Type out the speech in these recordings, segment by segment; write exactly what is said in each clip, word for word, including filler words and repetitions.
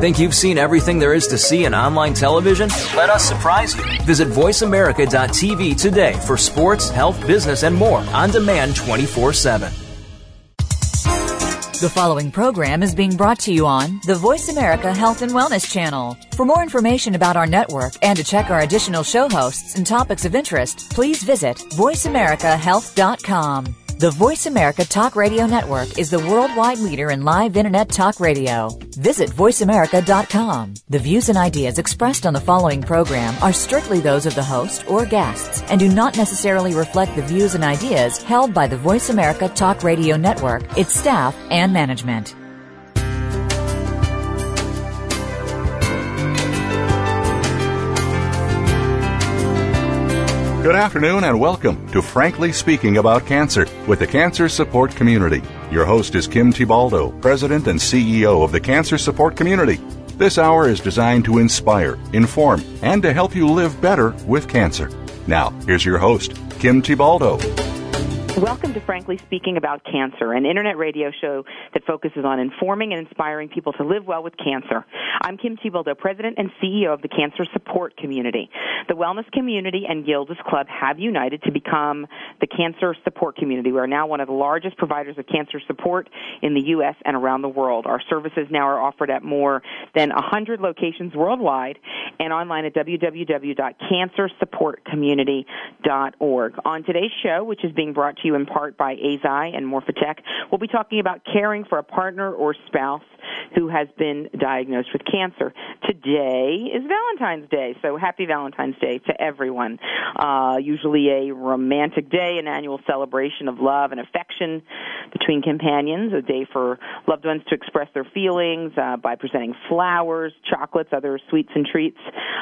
Think you've seen everything there is to see in online television? Let us surprise you. Visit voice america dot t v today for sports, health, business, and more on demand twenty-four seven. The following program is being brought to you on the Voice America Health and Wellness Channel. For more information about our network and to check our additional show hosts and topics of interest, please visit voice america health dot com. The Voice America Talk Radio Network is the worldwide leader in live Internet talk radio. Visit voice america dot com. The views and ideas expressed on the following program are strictly those of the host or guests and do not necessarily reflect the views and ideas held by the Voice America Talk Radio Network, its staff, and management. Good afternoon and welcome to Frankly Speaking About Cancer with the Cancer Support Community. Your host is Kim Thibaldo, President and C E O of the Cancer Support Community. This hour is designed to inspire, inform, and to help you live better with cancer. Now, here's your host, Kim Thibaldo. Welcome to Frankly Speaking About Cancer, an internet radio show that focuses on informing and inspiring people to live well with cancer. I'm Kim Thibaldo, President and C E O of the Cancer Support Community. The Wellness Community and Gilda's Club have united to become the Cancer Support Community. We are now one of the largest providers of cancer support in the U S and around the world. Our services now are offered at more than one hundred locations worldwide and online at w w w dot cancer support community dot org. On today's show, which is being brought to you in part by A Z I and Morphatec, we'll be talking about caring for a partner or spouse who has been diagnosed with cancer. Today is Valentine's Day, so happy Valentine's Day to everyone. Uh, usually a romantic day, an annual celebration of love and affection between companions, a day for loved ones to express their feelings uh, by presenting flowers, chocolates, other sweets and treats.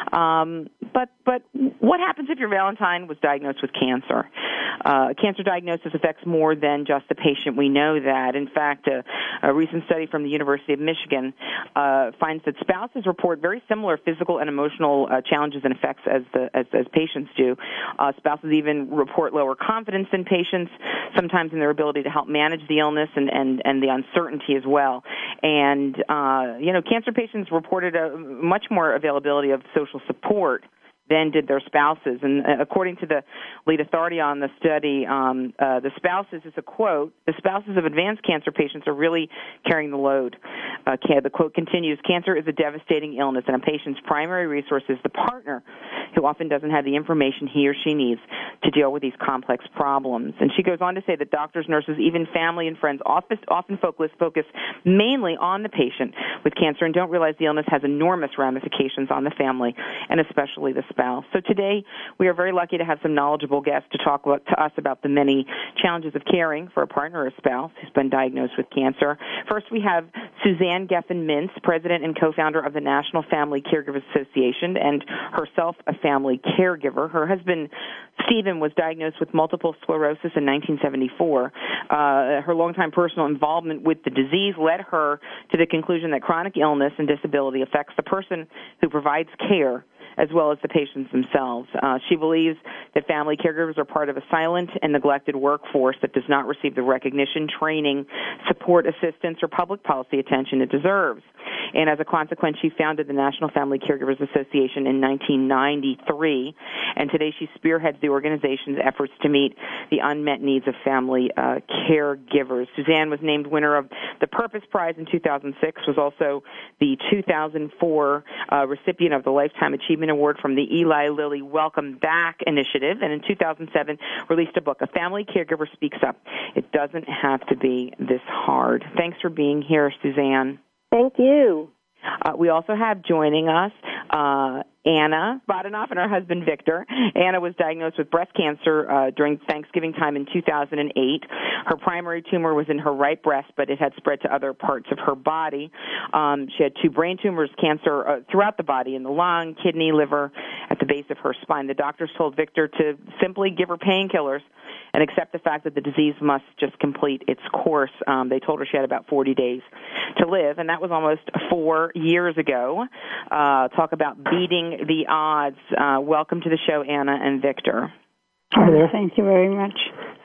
Um, but but what happens if your Valentine was diagnosed with cancer? Uh, cancer diagnosis affects more than just the patient. We know that. In fact, a, a recent study from the University of Michigan uh, finds that spouses report very similar physical and emotional uh, challenges and effects as the as, as patients do. Uh, spouses even report lower confidence in patients, sometimes in their ability to help manage the illness and, and, and the uncertainty as well. And, uh, you know, cancer patients reported a much more availability of social support than did their spouses. And uh, according to the lead authority on the study, um, uh, the spouses, is a quote, the spouses of advanced cancer patients are really carrying the load. Uh, the quote continues, cancer is a devastating illness, and a patient's primary resource is the partner, who often doesn't have the information he or she needs to deal with these complex problems. And she goes on to say that doctors, nurses, even family and friends often, often focus, focus mainly on the patient with cancer and don't realize the illness has enormous ramifications on the family and especially the spouse. So today we are very lucky to have some knowledgeable guests to talk about, to us about the many challenges of caring for a partner or a spouse who's been diagnosed with cancer. First, we have Suzanne Geffen-Mintz, President and co-founder of the National Family Caregivers Association, and herself a family caregiver. Her husband, Stephen, was diagnosed with multiple sclerosis in nineteen seventy-four. Uh, her longtime personal involvement with the disease led her to the conclusion that chronic illness and disability affects the person who provides care as well as the patients themselves. Uh, she believes that family caregivers are part of a silent and neglected workforce that does not receive the recognition, training, support, assistance, or public policy attention it deserves. And as a consequence, she founded the National Family Caregivers Association in nineteen ninety-three, and today she spearheads the organization's efforts to meet the unmet needs of family uh, caregivers. Suzanne was named winner of the Purpose Prize in two thousand six, was also the two thousand four uh, recipient of the Lifetime Achievement Award from the Eli Lilly Welcome Back Initiative, and in two thousand seven released a book, A Family Caregiver Speaks Up. It doesn't have to be this hard. Thanks for being here, Suzanne. Thank you. Uh, we also have joining us uh, Anna Badenoff and her husband, Victor. Anna was diagnosed with breast cancer uh, during Thanksgiving time in two thousand eight. Her primary tumor was in her right breast, but it had spread to other parts of her body. Um, she had two brain tumors, cancer uh, throughout the body, in the lung, kidney, liver, at the base of her spine. The doctors told Victor to simply give her painkillers and accept the fact that the disease must just complete its course. Um, they told her she had about forty days to live, and that was almost four years ago. Uh, talk about beating the odds. Uh, welcome to the show, Anna and Victor. Hi there. Thank you very much.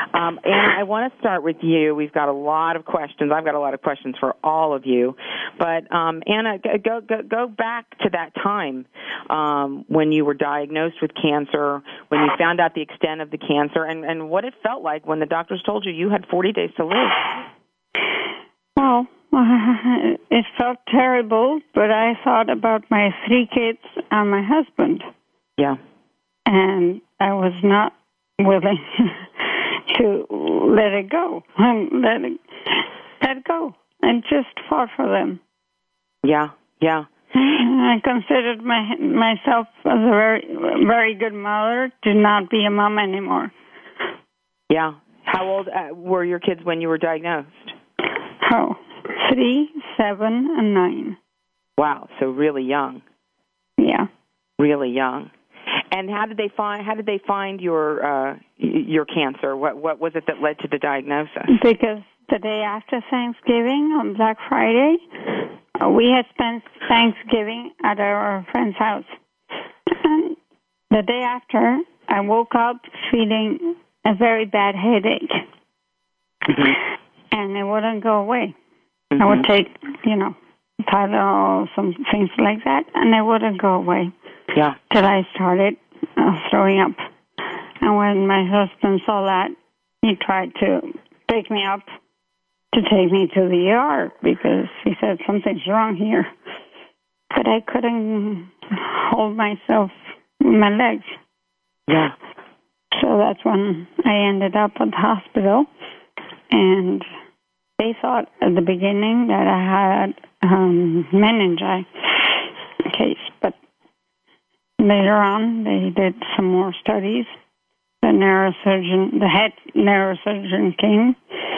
Um, Anna, I want to start with you. We've got a lot of questions. I've got a lot of questions for all of you. But, um, Anna, go, go, go back to that time um, when you were diagnosed with cancer, when you found out the extent of the cancer, and, and what it felt like when the doctors told you you had forty days to live. Well, uh, it felt terrible, but I thought about my three kids and my husband. Yeah. And I was not willing to let it go and let it, let it go and just fought for them. Yeah, yeah. I considered my myself as a very, very good mother to not be a mom anymore. Yeah. How old uh, were your kids when you were diagnosed? Oh, three, seven, and nine. Wow, so really young. Yeah. Really young. And how did they find? How did they find your uh, your cancer? What what was it that led to the diagnosis? Because the day after Thanksgiving, on Black Friday, uh, we had spent Thanksgiving at our friend's house. And the day after, I woke up feeling a very bad headache, mm-hmm. and it wouldn't go away. Mm-hmm. I would take, you know, Tylenol, some things like that, and it wouldn't go away. Yeah. Till I started uh, throwing up. And when my husband saw that, he tried to pick me up to take me to the E R because he said something's wrong here. But I couldn't hold myself with my legs. Yeah. So that's when I ended up at the hospital. And they thought at the beginning that I had um, meningitis case, but later on, they did some more studies. The neurosurgeon, the head neurosurgeon came,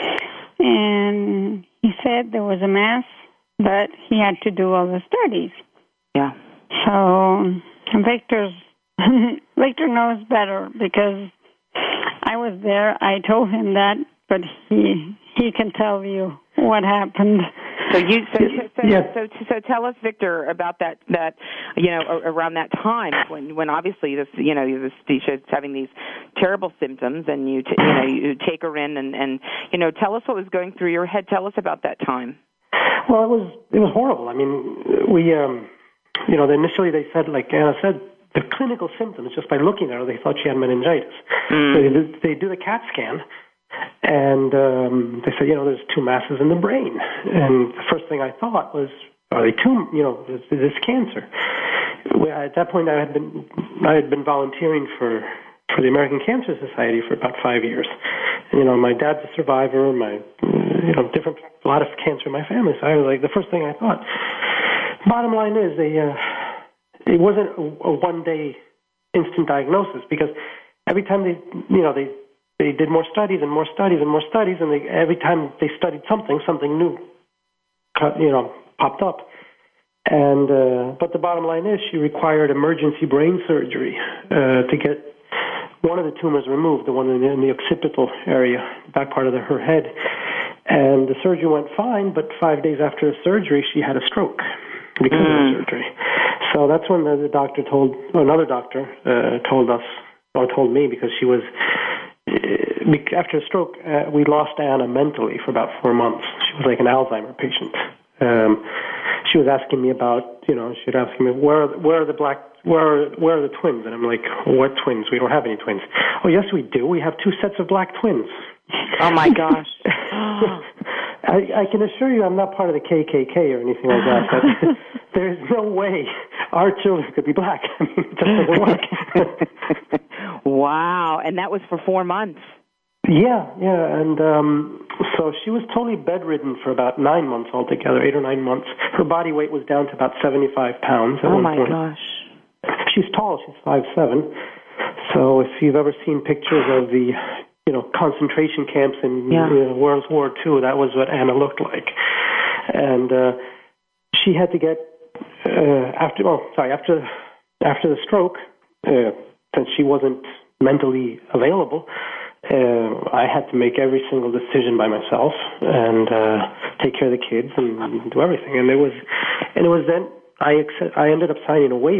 and he said there was a mass, but he had to do all the studies. Yeah. So Victor's Victor knows better because I was there. I told him that, but he he can tell you what happened. So you so so, yeah. so so so tell us, Victor, about that that you know around that time when when obviously this you know this Tisha's having these terrible symptoms and you t- you know you take her in and and you know tell us what was going through your head. Tell us about that time. Well, it was it was horrible. I mean, we um you know initially they said, like Anna said, the clinical symptoms just by looking at her they thought she had meningitis. Mm. So they do, they do the CAT scan. And um, they said, you know, there's two masses in the brain. And the first thing I thought was, are they tum- you know, is, is this cancer? Well, at that point, I had been I had been volunteering for, for the American Cancer Society for about five years. And, you know, my dad's a survivor. My, you know, different a lot of cancer in my family. So I was like, the first thing I thought. Bottom line is, they, uh, it wasn't a, a one day instant diagnosis because every time they, you know, they. They did more studies and more studies and more studies, and they, every time they studied something, something new, you know, popped up. And uh, but the bottom line is, she required emergency brain surgery uh, to get one of the tumors removed, the one in the, in the occipital area, the back part of the, her head. And the surgery went fine, but five days after the surgery, she had a stroke because mm. of the surgery. So that's when the, the doctor told, or another doctor uh, told us, or told me, because she was. After a stroke, uh, we lost Anna mentally for about four months. She was like an Alzheimer patient. Um, she was asking me about, you know, she was asking me, where, where are the black, where are, where are the twins? And I'm like, what twins? We don't have any twins. Oh, yes, we do. We have two sets of black twins. Oh, my gosh. I, I can assure you I'm not part of the K K K or anything like that, but there's no way our children could be black. I mean, it just doesn't work. Wow, and that was for four months. Yeah, yeah, and um, so she was totally bedridden for about nine months altogether, eight or nine months. Her body weight was down to about seventy-five pounds at oh one my point. gosh. She's tall, she's five seven. So if you've ever seen pictures of the, you know, concentration camps in yeah. you know, World War Two, that was what Anna looked like. And uh, she had to get, uh, after, oh, sorry, after, after the stroke, uh, since she wasn't mentally available, uh, I had to make every single decision by myself and uh, take care of the kids and do everything. And it was, and it was then I accept, I ended up signing a waiver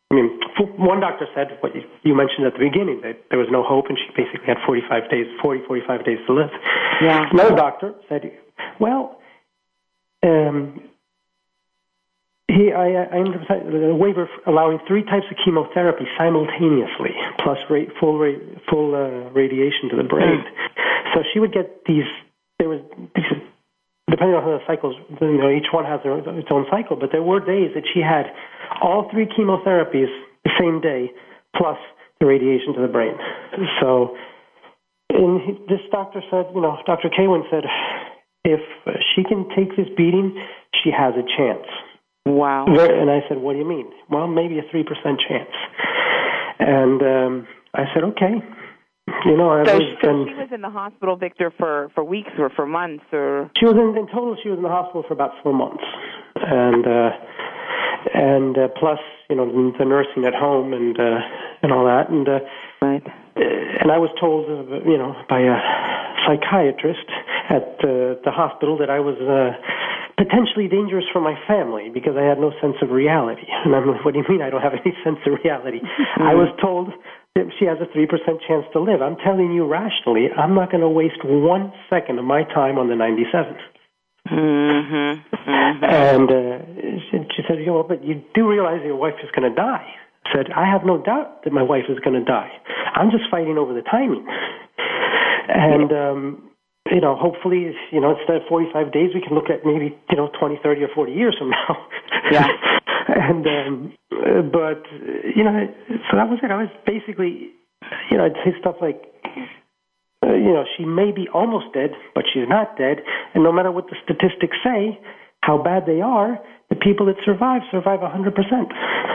I mean, one doctor said what you, you mentioned at the beginning, that there was no hope, and she basically had forty-five days, forty, forty-five days to live. Yeah. Another doctor said, well, um, he, I, I ended up a waiver allowing three types of chemotherapy simultaneously, plus ra- full ra- full uh, radiation to the brain. Mm. So she would get these. There was these, depending on how the cycles, you know, each one has their, its own cycle. But there were days that she had all three chemotherapies the same day, plus the radiation to the brain. So, and he, this doctor said, you know, Doctor Kaywin said, if she can take this beating, she has a chance. Wow. And I said, what do you mean? Well, maybe a three percent chance. And um, I said, okay. You know, I so, was, so and she was in the hospital, Victor, for, for weeks or for months, or she was in, in total. She was in the hospital for about four months, and uh, and uh, plus, you know, the nursing at home and uh, and all that, and uh, right. And I was told, uh, you know, by a psychiatrist at uh, the hospital that I was uh, potentially dangerous for my family because I had no sense of reality. And I'm like, what do you mean I don't have any sense of reality? Mm-hmm. I was told that she has a three percent chance to live. I'm telling you rationally, I'm not going to waste one second of my time on the ninety-seven. Mm-hmm. Mm-hmm. And uh, she, she said, you know, but you do realize your wife is going to die. I said, I have no doubt that my wife is going to die. I'm just fighting over the timing. And, um, you know, hopefully, you know, instead of forty-five days, we can look at maybe, you know, twenty, thirty, or forty years from now. Yeah. And, um, uh, but, you know, so that was it. I was basically, you know, I'd say stuff like, uh, you know, she may be almost dead, but she's not dead. And no matter what the statistics say, how bad they are, the people that survive survive one hundred percent.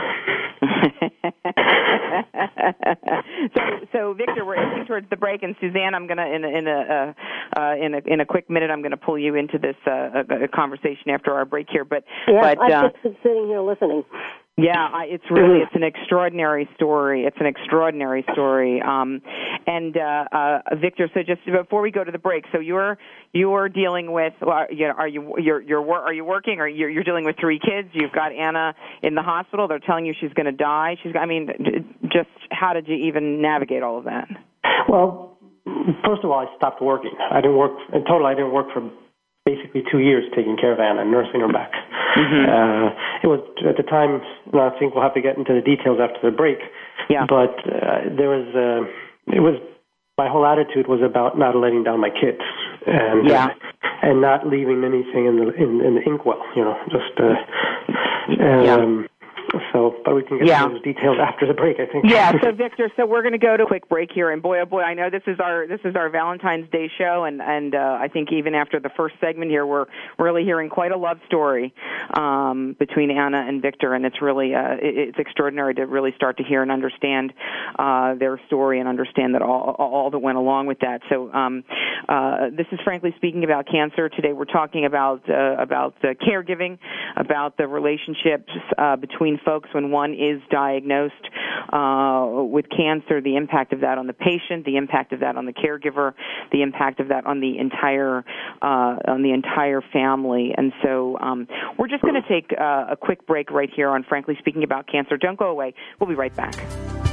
so, so Victor, we're inching towards the break, and Suzanne, I'm gonna in a, in a uh, uh, in a in a quick minute, I'm gonna pull you into this uh, a, a conversation after our break here. But yeah, but I've uh, just been sitting here listening. Yeah, I, it's really it's an extraordinary story. It's an extraordinary story. Um, and uh, uh, Victor, so just before we go to the break, so you're you're dealing with uh, you know, are you you're you're are you working or you're you're dealing with three kids? You've got Anna in the hospital. They're telling you she's going to die. She's I mean, just how did you even navigate all of that? Well, first of all, I stopped working. I didn't work in total. I didn't work for basically two years taking care of Anna and nursing her back. Mm-hmm. Uh, it was at the time, and I think we'll have to get into the details after the break. Yeah. But uh, there was, uh, it was, my whole attitude was about not letting down my kids, and yeah. uh, and not leaving anything in the in, in the inkwell. You know, just. Uh, um, yeah. So, but we can get yeah. into those details after the break, I think. Yeah. So, Victor, so we're going to go to a quick break here, and boy, oh boy, I know this is our this is our Valentine's Day show, and and uh, I think even after the first segment here, we're really hearing quite a love story um, between Anna and Victor, and it's really uh, it, it's extraordinary to really start to hear and understand uh, their story and understand that all all that went along with that. So, um, uh, this is Frankly Speaking About Cancer. Today, we're talking about uh, about uh, caregiving, about the relationships uh, between folks when one is diagnosed uh, with cancer, the impact of that on the patient, the impact of that on the caregiver, the impact of that on the entire uh, on the entire family. And so um, we're just going to take uh, a quick break right here on Frankly Speaking About Cancer. Don't go away. We'll be right back.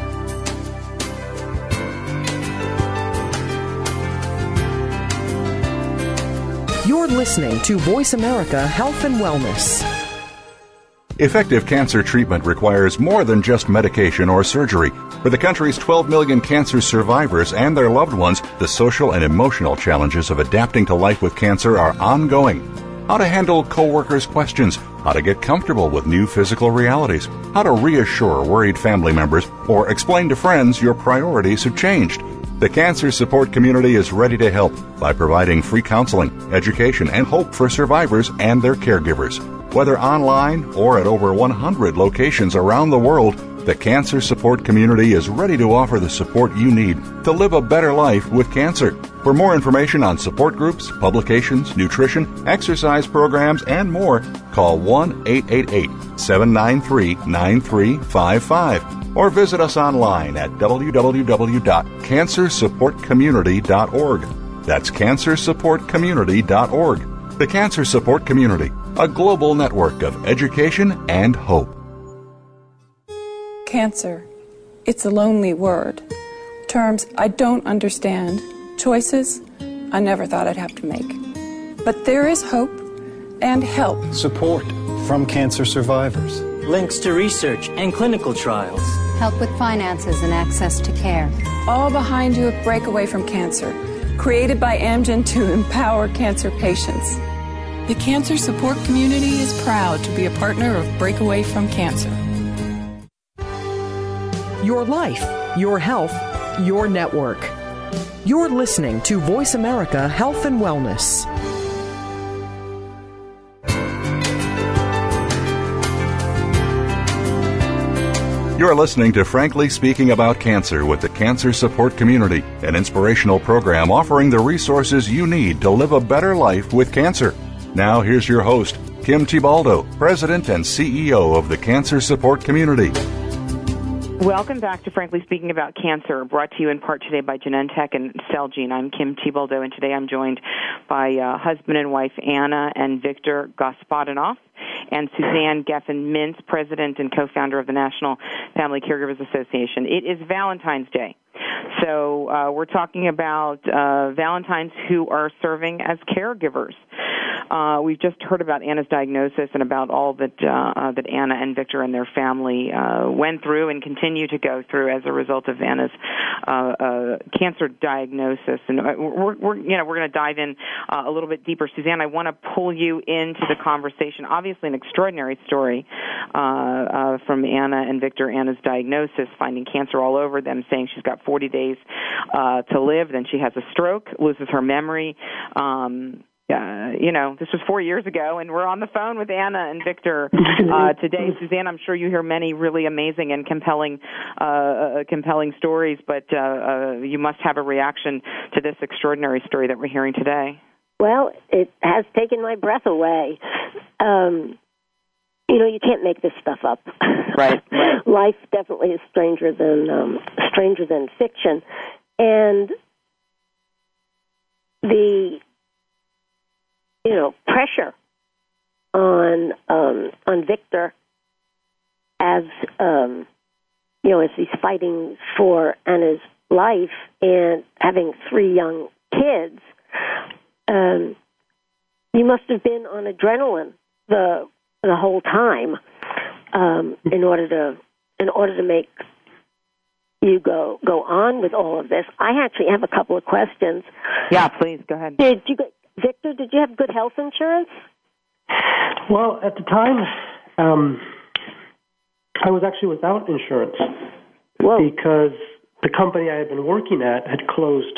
You're listening to Voice America Health and Wellness. Effective cancer treatment requires more than just medication or surgery. For the country's twelve million cancer survivors and their loved ones, the social and emotional challenges of adapting to life with cancer are ongoing. How to handle coworkers' questions, how to get comfortable with new physical realities, how to reassure worried family members, or explain to friends your priorities have changed. The cancer support community is ready to help by providing free counseling, education, and hope for survivors and their caregivers. Whether online or at over one hundred locations around the world, the cancer support community is ready to offer the support you need to live a better life with cancer. For more information on support groups, publications, nutrition, exercise programs, and more, call one eight eight eight, seven nine three, nine three five five or visit us online at w w w dot cancer support community dot org. That's cancer support community dot org. The Cancer Support Community, a global network of education and hope. Cancer. It's a lonely word. Terms I don't understand. Choices I never thought I'd have to make. But there is hope and help. Support from cancer survivors. Links to research and clinical trials. Help with finances and access to care. All behind you at Breakaway from Cancer, created by Amgen to empower cancer patients. The cancer support community is proud to be a partner of Breakaway from Cancer. Your life, your health, your network. You're listening to Voice America Health and Wellness. You're listening to Frankly Speaking About Cancer with the Cancer Support Community, an inspirational program offering the resources you need to live a better life with cancer. Now here's your host, Kim Thiboldeaux, President and C E O of the Cancer Support Community. Welcome back to Frankly Speaking About Cancer, brought to you in part today by Genentech and Celgene. I'm Kim Thiboldeaux, and today I'm joined by uh, husband and wife Anna and Victor Gospodinoff and Suzanne Geffen-Mintz, president and co-founder of the National Family Caregivers Association. It is Valentine's Day. So uh, we're talking about uh, Valentines who are serving as caregivers. Uh, we've just heard about Anna's diagnosis and about all that uh, uh, that Anna and Victor and their family uh, went through and continue to go through as a result of Anna's uh, uh, cancer diagnosis. And we're, we're you know we're going to dive in uh, a little bit deeper. Suzanne, I want to pull you into the conversation. Obviously, an extraordinary story uh, uh, from Anna and Victor. Anna's diagnosis, finding cancer all over them, saying she's got forty days uh, to live. Then she has a stroke, loses her memory. Um, Uh, you know, this was four years ago, and we're on the phone with Anna and Victor uh, today. Suzanne, I'm sure you hear many really amazing and compelling, uh, uh, compelling stories, but uh, uh, you must have a reaction to this extraordinary story that we're hearing today. Well, it has taken my breath away. Um, you know, you can't make this stuff up. Right. right. Life definitely is stranger than um, stranger than fiction, and the you know, pressure on um, on Victor as um, you know, as he's fighting for Anna's life and having three young kids. Um, you must have been on adrenaline the the whole time um, in order to in order to make you go go on with all of this. I actually have a couple of questions. Yeah, please go ahead. Did you get Victor, did you have good health insurance? Well, at the time, um, I was actually without insurance. Whoa. Because the company I had been working at had closed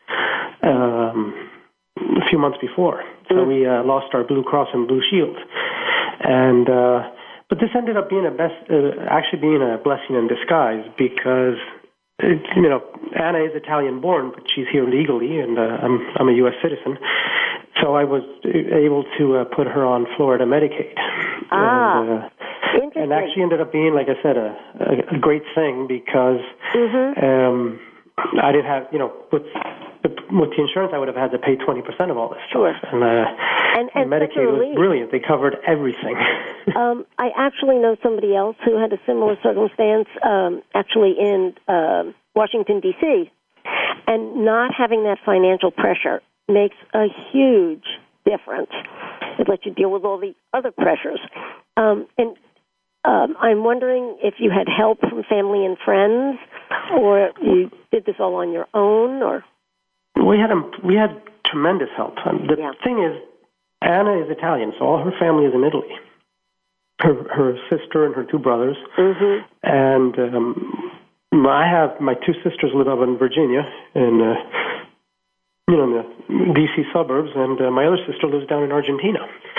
um, a few months before. So mm. we uh, lost our Blue Cross and Blue Shield. And uh, but this ended up being a best, uh, actually being a blessing in disguise because, it, you know, Anna is Italian-born, but she's here legally, and uh, I'm I'm a U S citizen. So I was able to uh, put her on Florida Medicaid. Ah, and, uh, interesting. And actually ended up being, like I said, a, a, a great thing because mm-hmm. um, I didn't have, you know, with the, with the insurance, I would have had to pay twenty percent of all this sure. stuff. And, uh, and, and, and Medicaid was brilliant. They covered everything. um, I actually know somebody else who had a similar circumstance, um, actually in uh, Washington, D C, and not having that financial pressure makes a huge difference. It lets you deal with all the other pressures. Um, and um, I'm wondering if you had help from family and friends, or you did this all on your own, or we had a, we had tremendous help. Um, the yeah. thing is, Anna is Italian, so all her family is in Italy. Her her sister and her two brothers, mm-hmm. and um, I have my two sisters live up in Virginia, and. Uh, you know, in the D C suburbs, and uh, my other sister lives down in Argentina.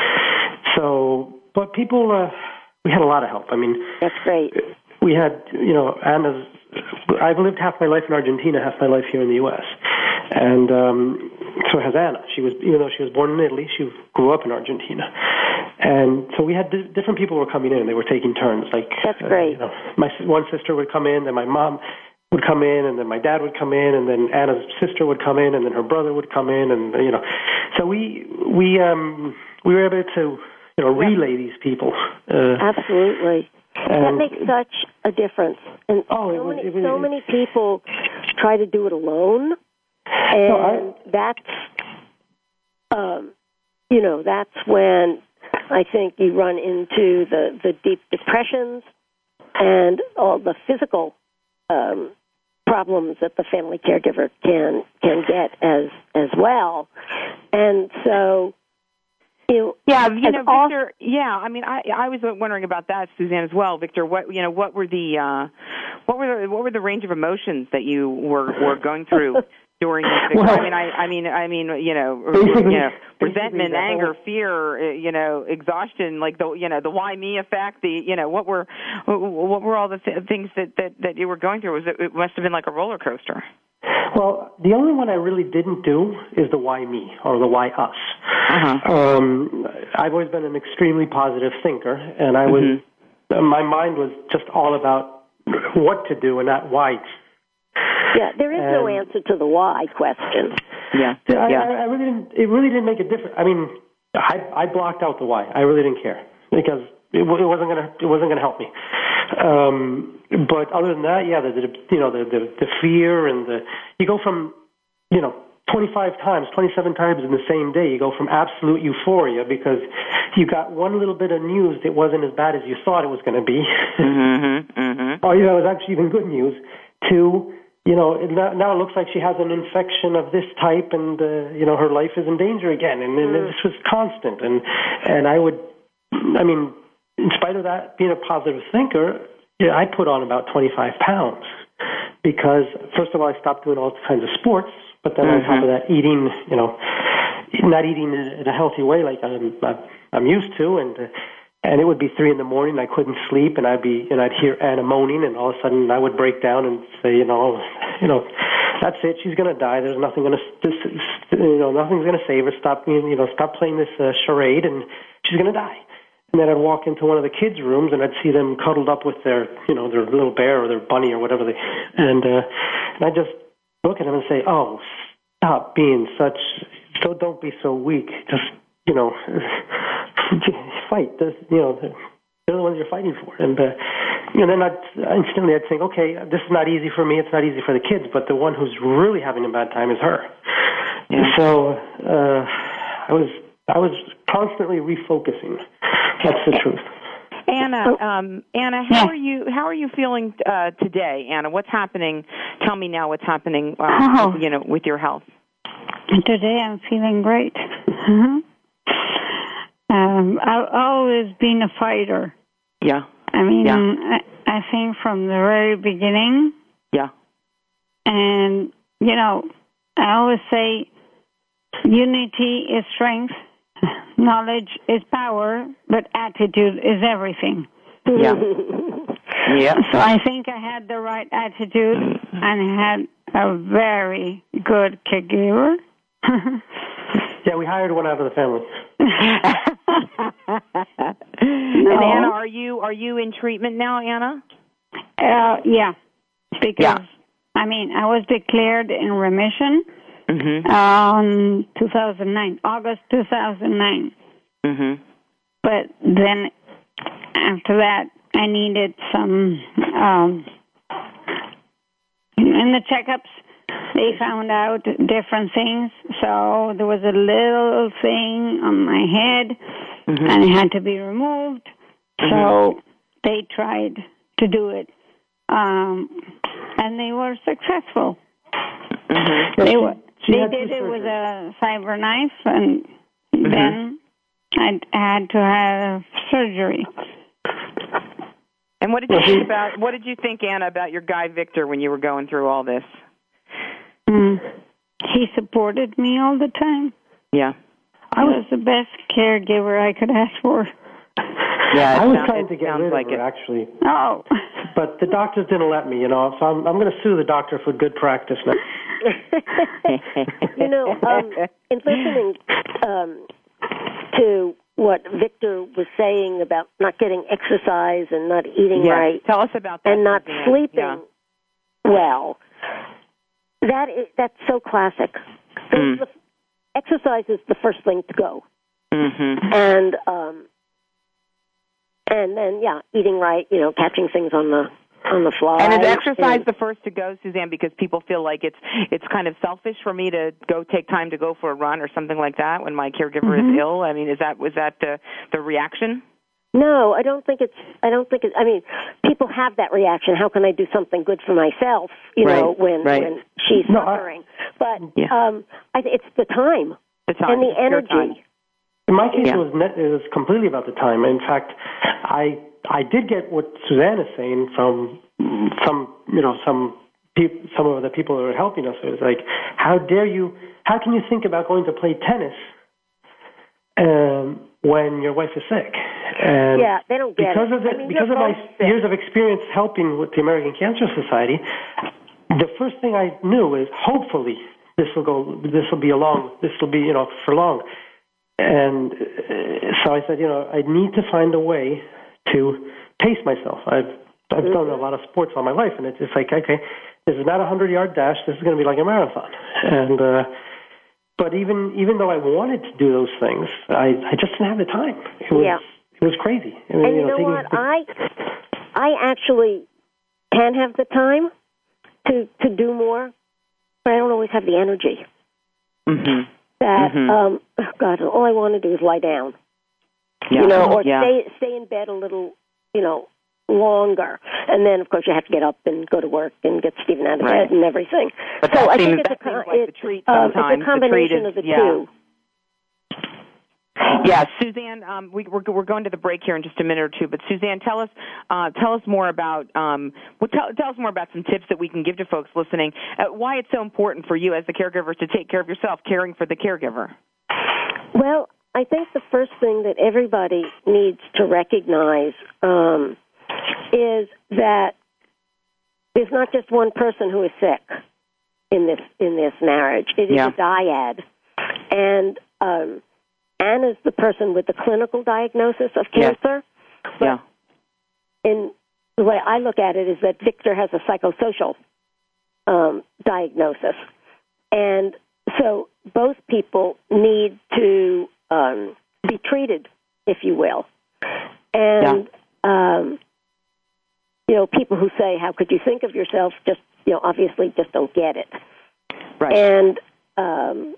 So, but people, uh, we had a lot of help. I mean, that's great. We had, you know, Anna's, I've lived half my life in Argentina, half my life here in the U S, and um, so has Anna. She was, even though she was born in Italy, she grew up in Argentina. And so we had d- different people were coming in, they were taking turns. Like, that's great. Uh, you know, my one sister would come in, then my mom would come in, and then my dad would come in, and then Anna's sister would come in, and then her brother would come in, and you know, so we we um we were able to you know relay these people. Uh, Absolutely. And that makes such a difference. And oh, so, was, many, was, so many people try to do it alone, and no, I, that's, um, you know, that's when I think you run into the, the deep depressions and all the physical um, problems that the family caregiver can can get as as well. And so, you know, yeah, you know, all, Victor. Yeah, I mean, I I was wondering about that, Suzanne, as well. Victor, what you know, what were the uh, what were the, what were the range of emotions that you were were going through during this? Well, I mean, I I mean, I mean, you know, you know, resentment, the anger, whole, fear, you know, exhaustion, like the you know the why me effect. The you know what were what were all the th- things that, that that you were going through? Was it, it must have been like a roller coaster. Well, the only one I really didn't do is the why me or the why us. Uh-huh. Um, I've always been an extremely positive thinker, and I was mm-hmm. my mind was just all about what to do and not why. Yeah, there is and, no answer to the why question. Yeah, I, yeah. I, I really didn't. It really didn't make a difference. I mean, I I blocked out the why. I really didn't care because it, it wasn't gonna it wasn't gonna help me. Um, but other than that, yeah, the, the you know the, the the fear and the you go from you know twenty-five times, twenty-seven times in the same day. You go from absolute euphoria because you got one little bit of news that wasn't as bad as you thought it was going to be, mm-hmm, mm-hmm. or you know, it was actually even good news. To you know, it, now it looks like she has an infection of this type, and uh, you know, her life is in danger again. And, and mm. this was constant. And and I would, I mean, in spite of that, being a positive thinker, yeah, I put on about twenty-five pounds because first of all, I stopped doing all kinds of sports, but then mm-hmm. on top of that, eating, you know, not eating in a healthy way like I'm I'm used to, and. Uh, And it would be three in the morning. I couldn't sleep, and I'd be, and I'd hear Anna moaning, and all of a sudden I would break down and say, you know, you know, that's it. She's going to die. There's nothing going to, you know, nothing's going to save her. Stop, you know, stop playing this uh, charade, and she's going to die. And then I'd walk into one of the kids' rooms, and I'd see them cuddled up with their, you know, their little bear or their bunny or whatever they, and uh, and I just look at them and say, oh, stop being such, so don't be so weak. Just, you know. Fight, this, you know, they're the ones you're fighting for, and uh, you know, then I'd instantly I'd think, okay, this is not easy for me, it's not easy for the kids, but the one who's really having a bad time is her. Yeah. So uh, I was I was constantly refocusing. That's the truth. Anna, um, Anna, how yeah. are you? How are you feeling uh, today, Anna? What's happening? Tell me now what's happening. Uh, oh. You know, with your health. Today I'm feeling great. Mm-hmm. Um, I've always been a fighter. Yeah. I mean, yeah. I, I think from the very beginning. Yeah. And, you know, I always say unity is strength, knowledge is power, but attitude is everything. Yeah. yeah. So I think I had the right attitude and had a very good caregiver. Yeah, we hired one out of the family. And no. Anna, are you are you in treatment now, Anna? Uh, yeah, because yeah. I mean I was declared in remission mm-hmm. on two thousand nine, August two thousand nine. Mm-hmm. But then after that, I needed some um, in the checkups. They found out different things, so there was a little thing on my head, mm-hmm. and it had to be removed. Mm-hmm. So they tried to do it, um, and they were successful. Mm-hmm. They were. They did it with a cyber knife, and mm-hmm. then I had to have surgery. And what did you think about? What did you think, Anna, about your guy Victor when you were going through all this? Mm. He supported me all the time. Yeah. I was the best caregiver I could ask for. Yeah, I was sounds, trying to get rid like of her, it. actually. Oh. But the doctors didn't let me, you know, so I'm, I'm going to sue the doctor for good practice now. You know, um, in listening um, to what Victor was saying about not getting exercise and not eating yeah. right. Tell us about that. And not Suzanne. sleeping yeah. well. That is, that's so classic. Mm. The, exercise is the first thing to go. Mm-hmm. And um, and then yeah, eating right, you know, catching things on the on the fly. And is exercise and, the first to go, Suzanne, because people feel like it's it's kind of selfish for me to go take time to go for a run or something like that when my caregiver mm-hmm. is ill? I mean, is that was that the the reaction? No, I don't think it's. I don't think it's. I mean, people have that reaction. How can I do something good for myself? You right, know, when right. when she's no, suffering. I, but yeah. um, I th- it's the time, the time and the energy. In my case, yeah. it was net, it was completely about the time. In fact, I I did get what Suzanne is saying from some you know some peop, some of the people who are helping us. It was like, how dare you? How can you think about going to play tennis um, when your wife is sick? And yeah, they don't get because it. of the, I mean, because of my sick. years of experience helping with the American Cancer Society, the first thing I knew is hopefully this will go. This will be a long. This will be you know for long. And uh, so I said, you know, I need to find a way to pace myself. I've I've mm-hmm. done a lot of sports all my life, and it's just like, okay, this is not a hundred-yard dash. This is going to be like a marathon. And uh, but even even though I wanted to do those things, I, I just didn't have the time. It was yeah. it was crazy. I mean, and you, you know, know taking, what? I I actually can have the time to to do more, but I don't always have the energy. Mm-hmm. That mm-hmm. um, oh God, all I want to do is lie down, yeah. you know, or yeah. stay stay in bed a little, you know, longer, and then of course you have to get up and go to work and get Stephen out of right. bed and everything. But so that I seems, think it's that a, con- seems like it's, the treat um, sometimes. it's a combination the of the yeah. two. Yeah, Suzanne, um, we, we're, we're going to the break here in just a minute or two. But Suzanne, tell us uh, tell us more about um, well, tell, tell us more about some tips that we can give to folks listening. Uh, why it's so important for you as the caregiver to take care of yourself, caring for the caregiver. Well, I think the first thing that everybody needs to recognize um, is that there's not just one person who is sick in this in this marriage. It is yeah. a dyad, and um, Anna's the person with the clinical diagnosis of cancer. Yes. But yeah. in the way I look at it is that Victor has a psychosocial um, diagnosis, and so both people need to um, be treated, if you will. And, yeah. um, you know, people who say, how could you think of yourself, just, you know, obviously just don't get it. Right. And, um,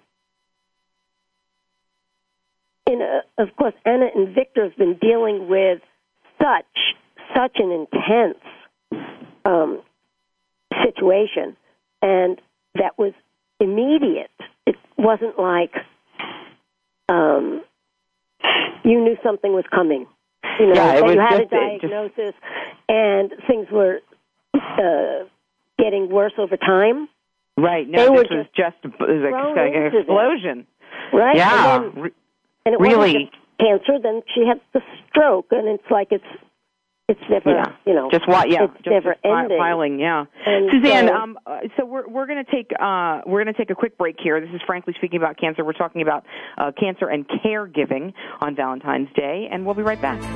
in a, of course, Anna and Victor have been dealing with such, such an intense um, situation, and that was immediate. It wasn't like um, you knew something was coming. You know, yeah, it that was you had just, a diagnosis just... and things were uh, getting worse over time. Right. No, they this were was just, just it was like an explosion. This. Right. Yeah. And, then, and it really. wasn't just cancer. Then she had the stroke, and it's like it's It's never, yeah. you know, just what, yeah, it's just, never just ending. Filing, yeah. And Suzanne, so, um, so we're we're going to take uh, we're going to take a quick break here. This is Frankly Speaking About Cancer. We're talking about uh, cancer and caregiving on Valentine's Day, and we'll be right back.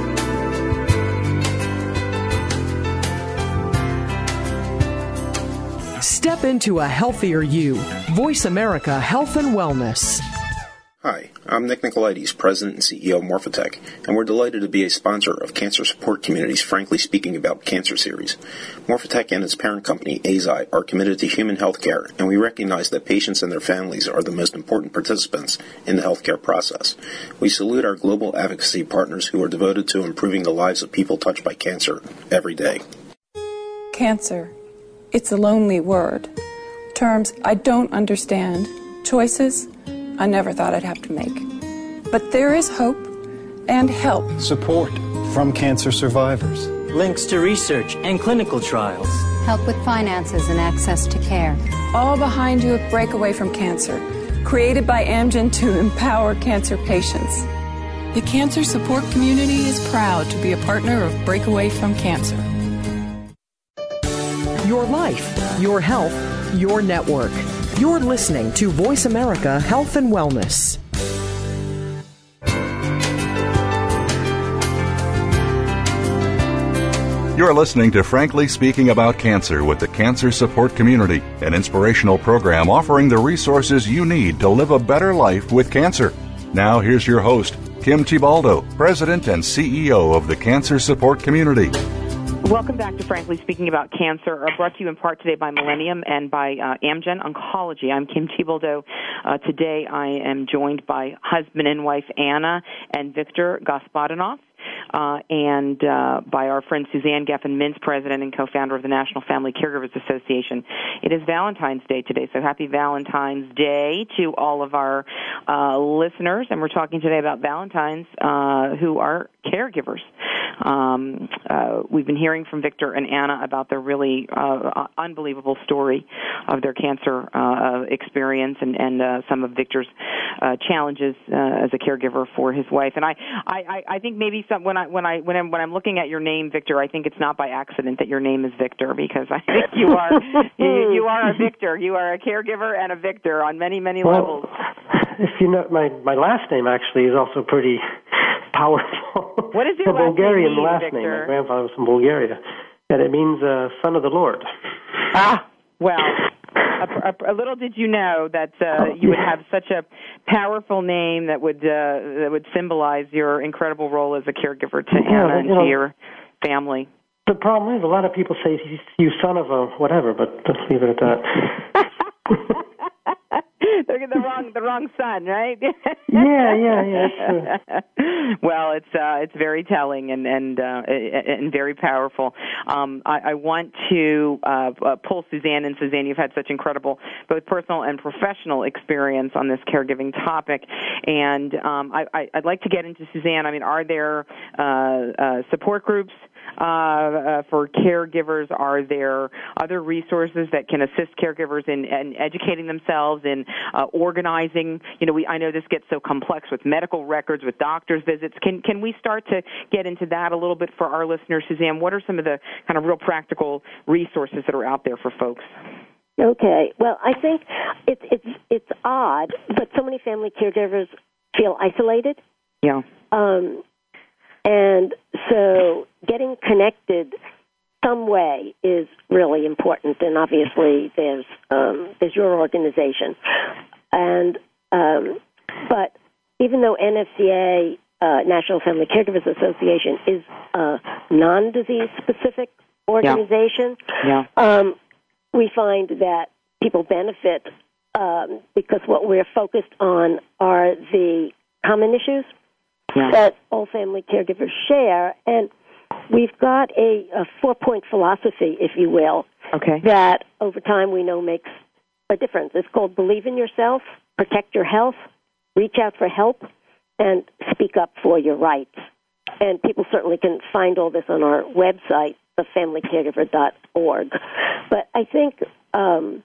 Step into a healthier you. Voice America Health and Wellness. Hi, I'm Nick Nicolaides, President and C E O of Morphotek, and we're delighted to be a sponsor of Cancer Support Community's Frankly Speaking About Cancer series. Morphotek and its parent company, Eisai, are committed to human health care, and we recognize that patients and their families are the most important participants in the healthcare process. We salute our global advocacy partners who are devoted to improving the lives of people touched by cancer every day. Cancer. It's a lonely word. Terms I don't understand. Choices I never thought I'd have to make. But there is hope and help. Support from cancer survivors. Links to research and clinical trials. Help with finances and access to care. All behind you at Breakaway from Cancer, created by Amgen to empower cancer patients. The cancer support community is proud to be a partner of Breakaway from Cancer. Your life, your health, your network. You're listening to Voice America Health and Wellness. You're listening to Frankly Speaking About Cancer with the Cancer Support Community, an inspirational program offering the resources you need to live a better life with cancer. Now, here's your host, Kim Tibaldo, President and C E O of the Cancer Support Community. Welcome back to Frankly Speaking About Cancer, brought to you in part today by Millennium and by uh, Amgen Oncology. I'm Kim Tibaldo. Uh, today I am joined by husband and wife Anna and Victor Gospodinov. Uh, and uh, by our friend Suzanne Geffen-Mintz, President and co-founder of the National Family Caregivers Association. It is Valentine's Day today, so happy Valentine's Day to all of our uh, listeners. And we're talking today about Valentines uh, who are caregivers. Um, uh, we've been hearing from Victor and Anna about their really uh, unbelievable story of their cancer uh, experience and, and uh, some of Victor's uh, challenges uh, as a caregiver for his wife. And I, I, I think maybe some, when I when I when I'm when I'm looking at your name, Victor, I think it's not by accident that your name is Victor, because I think you are you, you are a Victor. You are a caregiver and a Victor on many many well, levels. If you know, my my last name actually is also pretty powerful. What is your a last Bulgarian name, last Victor? name? My grandfather was from Bulgaria, and it means uh, son of the Lord. Ah, well. A, a, a little did you know that uh, you would have such a powerful name that would uh, that would symbolize your incredible role as a caregiver to yeah, Anna and you know, to your family. The problem is a lot of people say, you son of a whatever, but let's leave it at that. They're the wrong the wrong son, right? yeah, yeah, yeah. It's, uh... Well, it's uh, it's very telling and and uh, and very powerful. Um, I, I want to uh, pull Suzanne in. Suzanne, you've had such incredible both personal and professional experience on this caregiving topic, and um, I, I, I'd like to get into Suzanne. I mean, are there uh, uh, support groups uh, uh, for caregivers? Are there other resources that can assist caregivers in, in educating themselves, in uh, organizing? You know, we I know this gets so complex with medical records, with doctors' visits. Can can we start to get into that a little bit for our listeners, Suzanne? What are some of the kind of real practical resources that are out there for folks? Okay. Well, I think it's it's it's odd, but so many family caregivers feel isolated. Yeah. Um, and so getting connected some way is really important. And obviously, there's um, there's your organization, and um, but even though N F C A, uh, National Family Caregivers Association, is a non-disease specific organization, yeah. Yeah. Um, we find that people benefit um, because what we're focused on are the common issues yeah. that all family caregivers share. And we've got a, a four-point philosophy, if you will, okay. that over time we know makes a difference. It's called Believe in Yourself, Protect Your Health, Reach Out for Help, and Speak Up for Your Rights. And people certainly can find all this on our website, the family caregiver dot org. But I think um,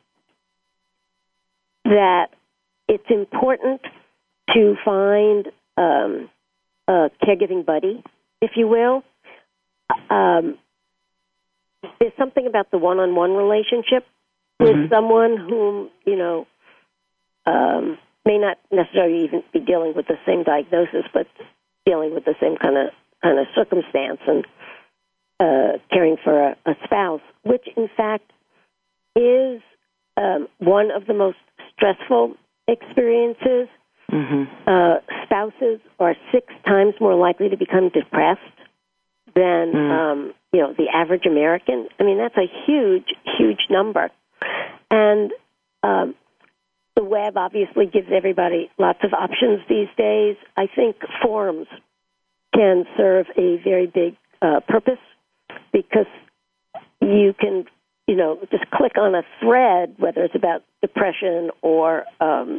that it's important to find um, a caregiving buddy, if you will. Um, there's something about the one-on-one relationship with mm-hmm. someone whom, you know, um, may not necessarily even be dealing with the same diagnosis, but dealing with the same kind of kind of circumstance and uh, caring for a, a spouse, which in fact is um, one of the most stressful experiences. Mm-hmm. Uh, spouses are six times more likely to become depressed than mm. um, you know the average American. I mean, that's a huge, huge number, and um, the web obviously gives everybody lots of options these days. I think forums can serve a very big uh, purpose because you can, you know, just click on a thread, whether it's about depression or, um,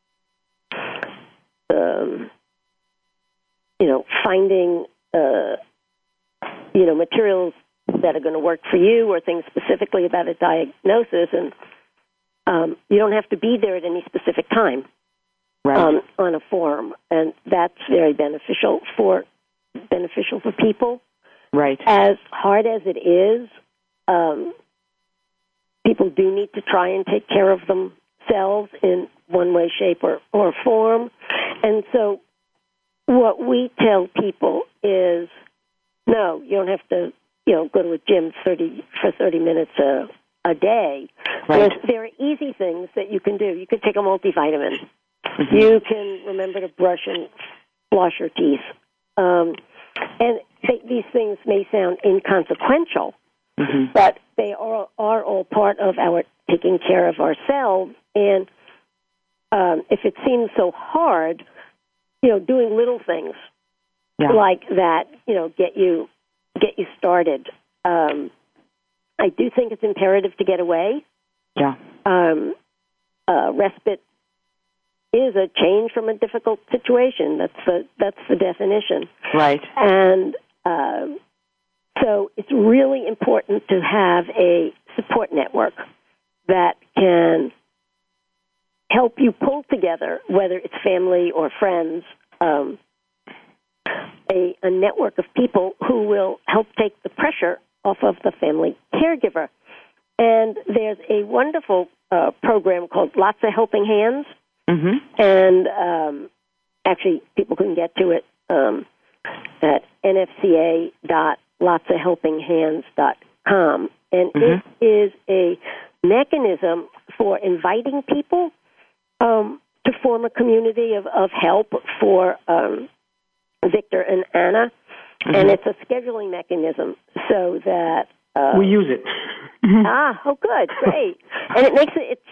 um, you know, finding, uh, you know, materials that are going to work for you or things specifically about a diagnosis, and um, you don't have to be there at any specific time right. um, on a forum, and that's very beneficial for beneficial for people. Right. As hard as it is, um, people do need to try and take care of themselves in one way, shape, or, or form. And so what we tell people is, no, you don't have to, you know, go to a gym thirty for thirty minutes a, a day. Right. There are easy things that you can do. You can take a multivitamin. Mm-hmm. You can remember to brush and floss your teeth. Um, and they, these things may sound inconsequential, mm-hmm. but they are, are all part of our taking care of ourselves. And um, if it seems so hard, you know, doing little things yeah. like that, you know, get you get you started. Um, I do think it's imperative to get away. Yeah. Um, uh, respite is a change from a difficult situation. That's the that's the definition. Right. And uh, so it's really important to have a support network that can help you pull together, whether it's family or friends, um, a, a network of people who will help take the pressure off of the family caregiver. And there's a wonderful uh, program called Lots of Helping Hands. Mm-hmm. And um, actually, people can get to it um, at n f c a dot lots of helping hands dot com. And mm-hmm. it is a mechanism for inviting people um, to form a community of, of help for um, Victor and Anna. Mm-hmm. And it's a scheduling mechanism so that... Uh, we use it. ah, oh, good, great. And it makes it... It's,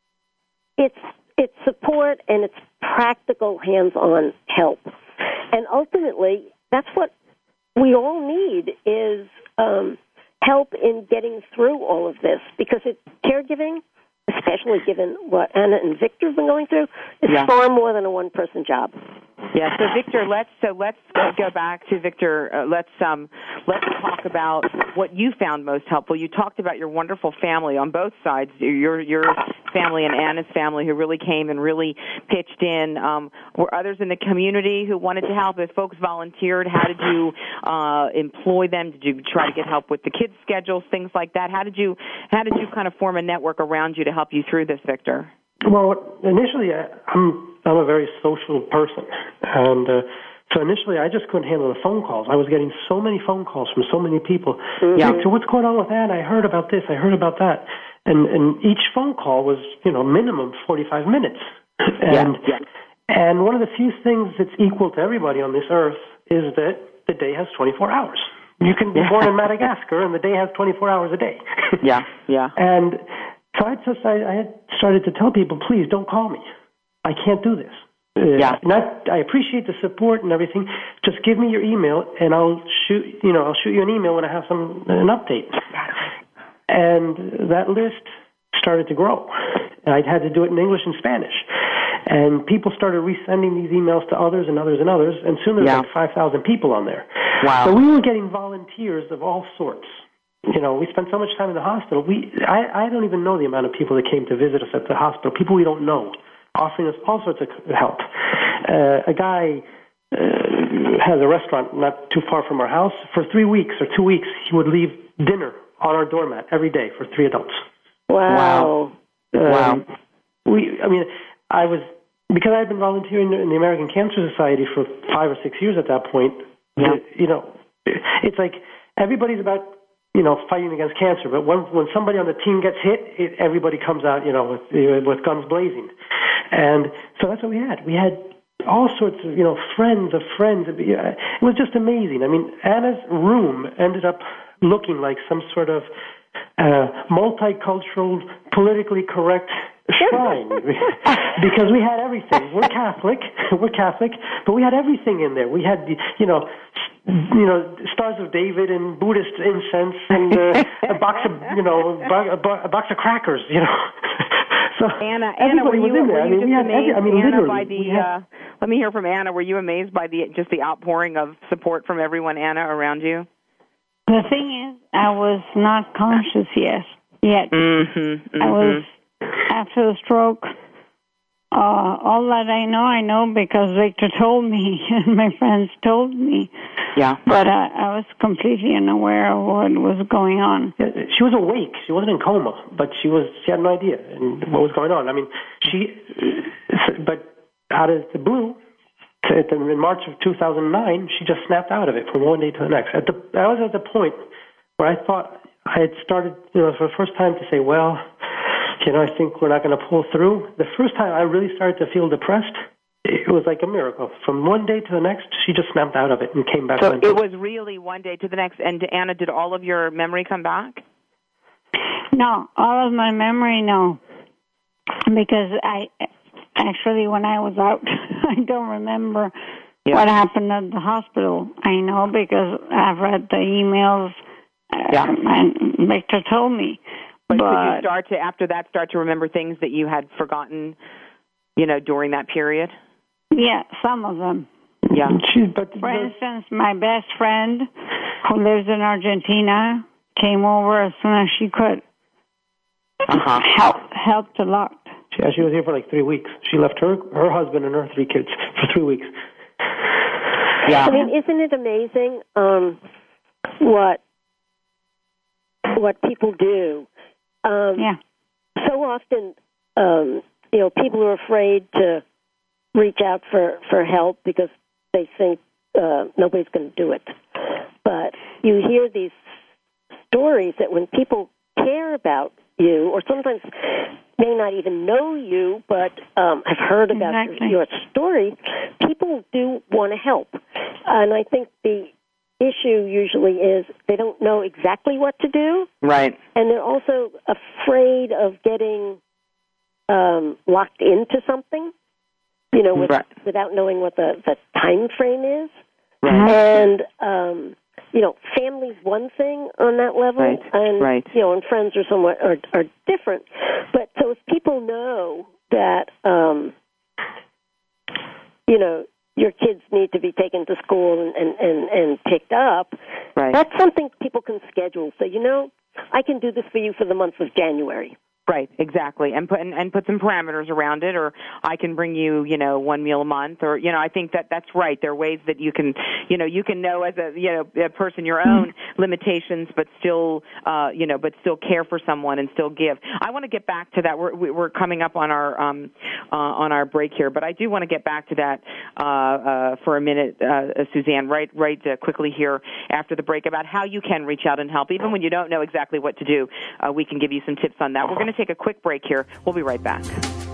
it's It's support and it's practical hands-on help. And ultimately, that's what we all need is um, help in getting through all of this. Because it, caregiving, especially given what Anna and Victor have been going through, is yeah. far more than a one-person job. Yeah. So Victor, let's so let's go back to Victor. Uh, let's um let's talk about what you found most helpful. You talked about your wonderful family on both sides, your your family and Anna's family, who really came and really pitched in. Um, were others in the community who wanted to help? If folks volunteered, how did you uh, employ them? Did you try to get help with the kids' schedules, things like that? How did you how did you kind of form a network around you to help you through this, Victor? Well, initially, I'm I'm a very social person, and uh, so initially I just couldn't handle the phone calls. I was getting so many phone calls from so many people. Yeah. Victor, what's going on with that? I heard about this. I heard about that. And and each phone call was, you know, minimum forty-five minutes. And yeah. Yeah. and one of the few things that's equal to everybody on this earth is that the day has twenty-four hours. You can be yeah. born in Madagascar, and the day has twenty-four hours a day. yeah, yeah. And so I just I, I had started to tell people, please don't call me. I can't do this. Uh, yeah. Not, I appreciate the support and everything. Just give me your email, and I'll shoot. You know, I'll shoot you an email when I have some an update. And that list started to grow. And I had to do it in English and Spanish. And people started resending these emails to others and others and others. And soon there was yeah. like five thousand people on there. Wow. So we were getting volunteers of all sorts. You know, we spent so much time in the hospital. We, I, I don't even know the amount of people that came to visit us at the hospital, people we don't know, offering us all sorts of help. Uh, a guy uh, has a restaurant not too far from our house. For three weeks or two weeks, he would leave dinner on our doormat every day for three adults. Wow. Wow. Um, wow. We, I mean, I was, because I had been volunteering in the American Cancer Society for five or six years at that point, yeah. you know, it's like everybody's about, you know, fighting against cancer, but when when somebody on the team gets hit, it, everybody comes out, you know, with with guns blazing. And so that's what we had. We had all sorts of, you know, friends of friends. It was just amazing. I mean, Anna's room ended up looking like some sort of uh, multicultural, politically correct shrine because we had everything. We're Catholic, we're Catholic, but we had everything in there. We had, you know, you know, Stars of David and Buddhist incense and uh, a box of, you know, a box of crackers, you know. So Anna, Anna, were you, were I you mean, just amazed, every, I mean, Anna, by the? had, uh, let me hear from Anna. Were you amazed by the just the outpouring of support from everyone, Anna, around you? The thing is, I was not conscious yet. Yet mm-hmm, mm-hmm. I was after the stroke. Uh, all that I know, I know because Victor told me and my friends told me. Yeah. But I, I was completely unaware of what was going on. She was awake. She wasn't in coma, but she was. She had no idea what was going on. I mean, she. But out of the blue, in March of two thousand nine, she just snapped out of it from one day to the next. At the, I was at the point where I thought I had started, you know, for the first time to say, well, you know, I think we're not going to pull through. The first time I really started to feel depressed it was like a miracle. From one day to the next, she just snapped out of it and came back. So mentally. it was really one day to the next. And Anna, did all of your memory come back? No, all of my memory, no. Because I actually, when I was out, I don't remember yeah. what happened at the hospital. I know because I've read the emails yeah. um, and Victor told me. But, but could you start to, after that, start to remember things that you had forgotten, you know, during that period? Yeah, some of them. Yeah. She, but For instance, my best friend who lives in Argentina came over as soon as she could. Uh-huh. Help, helped a lot. Yeah, she was here for like three weeks. She left her her husband and her three kids for three weeks. Yeah. I mean, isn't it amazing um, what what people do? Um, yeah. So often, um, you know, people are afraid to reach out for, for help because they think uh, nobody's going to do it. But you hear these stories that when people care about you, or sometimes may not even know you, but um, have heard about exactly. your, your story, people do want to help. And I think the issue usually is they don't know exactly what to do. Right. And they're also afraid of getting um, locked into something, you know, with, right. without knowing what the, the time frame is. Right. And, um, you know, family's one thing on that level, right. and, right. you know, and friends are somewhat are, are different. But so if people know that, um, you know, your kids need to be taken to school and, and, and, and picked up, right. that's something people can schedule. So, you know, I can do this for you for the month of January. Right, exactly, and put and, and put some parameters around it, or I can bring you, you know, one meal a month, or you know, I think that that's right. There are ways that you can, you know, you can know as a you know a person your own limitations, but still, uh, you know, but still care for someone and still give. I want to get back to that. We're we're coming up on our um, uh, on our break here, but I do want to get back to that uh, uh, for a minute, uh, Suzanne. Right, right, uh, quickly here after the break about how you can reach out and help, even when you don't know exactly what to do. Uh, we can give you some tips on that. We're going to take a quick break here. We'll be right back.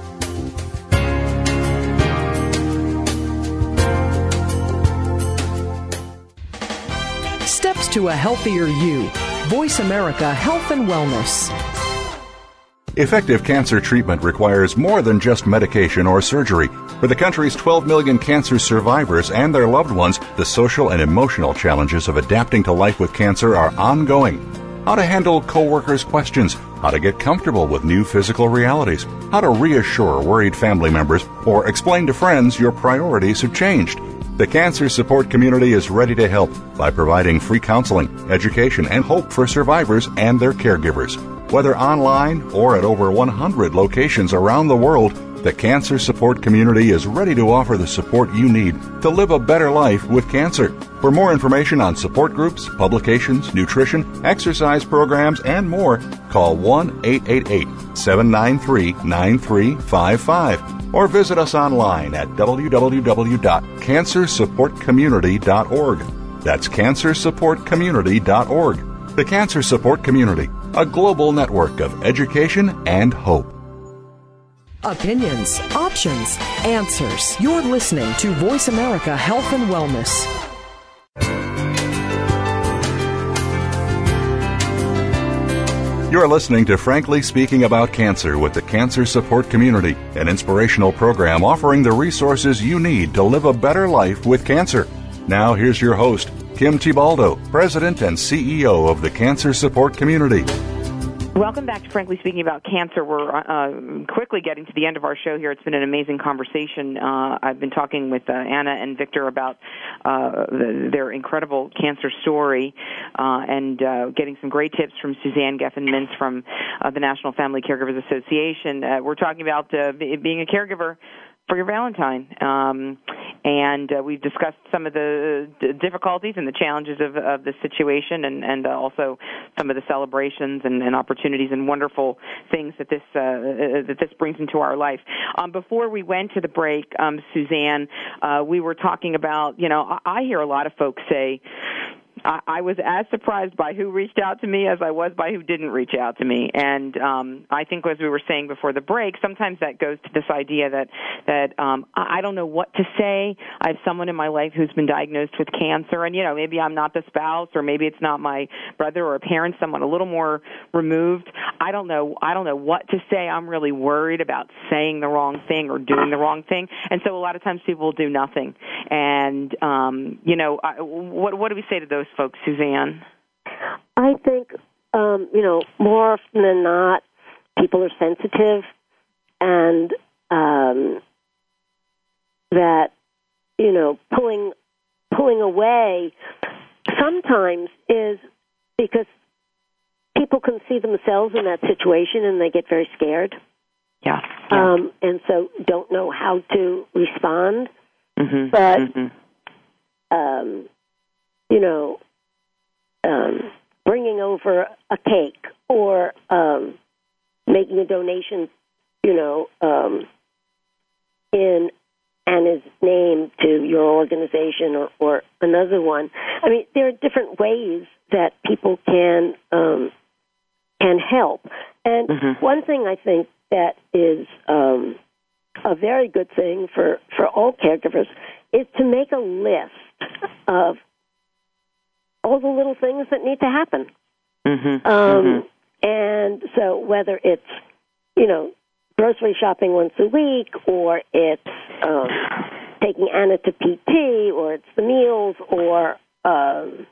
Steps to a healthier you. Voice America Health and Wellness. Effective cancer treatment requires more than just medication or surgery. For the country's twelve million cancer survivors and their loved ones, the social and emotional challenges of adapting to life with cancer are ongoing. How to handle coworkers' questions, how to get comfortable with new physical realities, how to reassure worried family members, or explain to friends your priorities have changed. The cancer support community is ready to help by providing free counseling, education, and hope for survivors and their caregivers. Whether online or at over one hundred locations around the world, the cancer support community is ready to offer the support you need to live a better life with cancer. For more information on support groups, publications, nutrition, exercise programs, and more, call one eight eight eight, seven nine three, nine three five five or visit us online at w w w dot cancer support community dot org. That's cancer support community dot org. The Cancer Support Community, a global network of education and hope. Opinions, options, answers. You're listening to Voice America Health and Wellness. You're listening to Frankly Speaking About Cancer with the Cancer Support Community, an inspirational program offering the resources you need to live a better life with cancer. Now here's your host, Kim Tibaldo, President and C E O of the Cancer Support Community. Welcome back to Frankly Speaking About Cancer. We're uh, quickly getting to the end of our show here. It's been an amazing conversation. Uh, I've been talking with uh, Anna and Victor about uh, the, their incredible cancer story uh, and uh, getting some great tips from Suzanne Geffen-Mintz from uh, the National Family Caregivers Association. Uh, we're talking about uh, being a caregiver for your Valentine. Um, and uh, we've discussed some of the d- difficulties and the challenges of, of the situation and, and uh, also some of the celebrations and, and opportunities and wonderful things that this uh, that this brings into our life. Um, before we went to the break, um, Suzanne, uh, we were talking about, you know, I, I hear a lot of folks say, I, I was as surprised by who reached out to me as I was by who didn't reach out to me. And um, I think, as we were saying before the break, sometimes that goes to this idea that that um, I don't know what to say. I have someone in my life who's been diagnosed with cancer, and you know, maybe I'm not the spouse, or maybe it's not my brother or a parent, someone a little more removed. I don't know. I don't know what to say. I'm really worried about saying the wrong thing or doing the wrong thing, and so a lot of times people will do nothing. And um, you know, I, what what do we say to those folks, Suzanne? I think um, you know, more often than not, people are sensitive, and um, that you know, pulling pulling away sometimes is because people can see themselves in that situation and they get very scared. Yeah. yeah. Um, and so don't know how to respond. Mm-hmm. But, mm-hmm. um, you know, um, bringing over a cake or um, making a donation, you know, um, in Anna's name to your organization or, or another one. I mean, there are different ways that people can um, can help. And mm-hmm. one thing I think that is um, a very good thing for, for all caregivers is to make a list of all the little things that need to happen. Mm-hmm. Um, mm-hmm. And so whether it's, you know, grocery shopping once a week, or it's um, taking Anna to P T, or it's the meals, or um,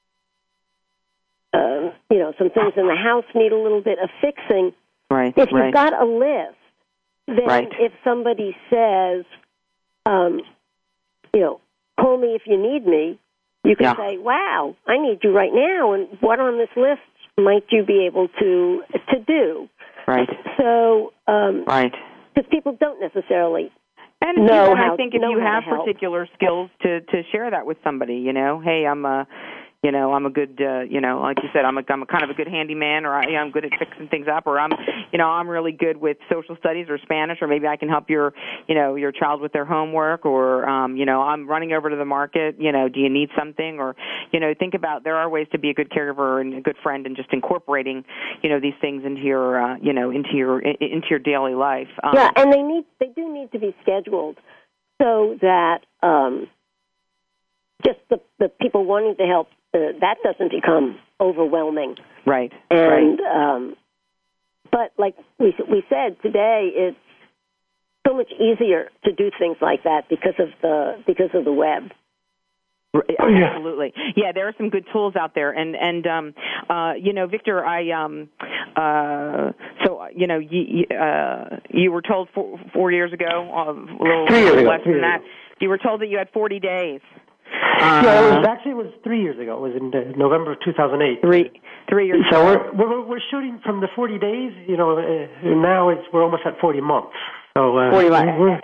uh, you know, some things in the house need a little bit of fixing. Right. If right. you've got a list, then right. if somebody says, um, you know, call me if you need me, you can yeah. say, wow, I need you right now, and what on this list might you be able to to do? Right. So, um, right. Because people don't necessarily and know and how. I think if know you how have to help. particular skills to to share that with somebody, you know, hey, I'm a. You know, I'm a good, uh, you know, like you said, I'm a, I'm a kind of a good handyman, or I, I'm good at fixing things up, or I'm, you know, I'm really good with social studies or Spanish, or maybe I can help your, you know, your child with their homework, or, um, you know, I'm running over to the market, you know, do you need something? Or, you know, think about, there are ways to be a good caregiver and a good friend, and just incorporating, you know, these things into your, uh, you know, into your, into your daily life. Um, yeah, and they need, they do need to be scheduled so that um, just the, the people wanting to help, Uh, that doesn't become overwhelming. Right. And, right. Um, but like we we said today, it's so much easier to do things like that because of the because of the web. Oh, yeah. Absolutely. Yeah, there are some good tools out there. And, and um, uh, you know, Victor, I, um, uh, so, you know, you, uh, you were told four, four years ago, uh, a little, Three years little ago, less three than years that, ago. You were told that you had forty days. Uh, yeah, it was actually it was three years ago. It was in uh, November of two thousand eight. Three, three years. So ago. we're, we're we're shooting from the forty days. You know, uh, now it's we're almost at forty months. So uh, forty months. We're,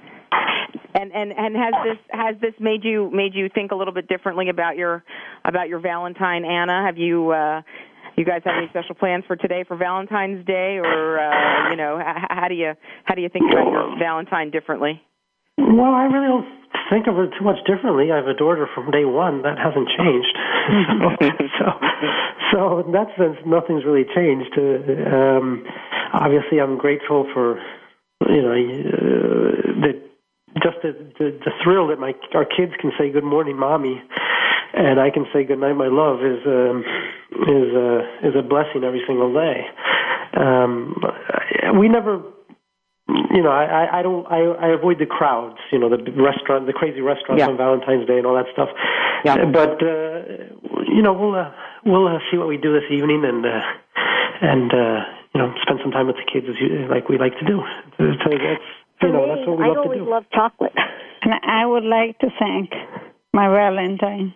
and and and has this has this made you made you think a little bit differently about your about your Valentine, Anna? Have you uh, you guys have any special plans for today for Valentine's Day, or uh, you know, h- how do you how do you think about your Valentine differently? Well, I really don't think of it too much differently. I have a daughter from day one. That hasn't changed. so, so, so in that sense, nothing's really changed. Uh, um, obviously, I'm grateful for, you know, uh, the, just the, the, the thrill that my our kids can say "Good morning, mommy," and I can say "Good night, my love" is um, is uh, is a blessing every single day. Um, we never. You know, I, I don't. I, I avoid the crowds. You know, the restaurant, the crazy restaurants yeah. on Valentine's Day and all that stuff. Yeah. But uh, you know, we'll uh, we'll uh, see what we do this evening, and uh, and uh, you know, spend some time with the kids as you, like we like to do. It's, it's, you know, me, that's what we I love always to do. love chocolate. And I would like to thank my Valentine